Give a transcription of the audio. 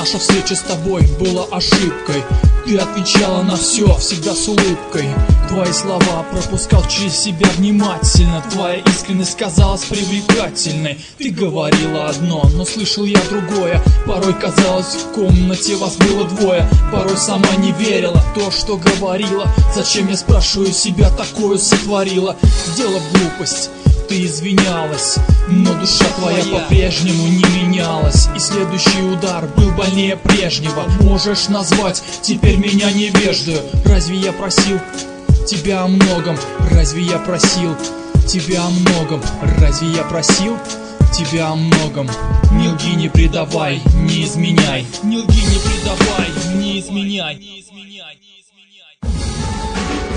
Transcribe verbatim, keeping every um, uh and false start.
наша встреча с тобой была ошибкой. Ты отвечала на все, всегда с улыбкой. Твои слова пропускал через себя внимательно. Твоя искренность казалась привлекательной. Ты говорила одно, но слышал я другое. Порой казалось, в комнате вас было двое. Порой сама не верила в то, что говорила. Зачем, я спрашиваю себя, такое сотворила? Сделав глупость, ты извинялась, но душа твоя по-прежнему не менялась. И следующий удар был больнее прежнего. Можешь назвать теперь меня невеждою. Разве я просил тебя о многом? Разве я просил тебя о многом? Разве я просил тебя о многом? Не лги, не предавай, не изменяй. Не лги, не предавай, не изменяй.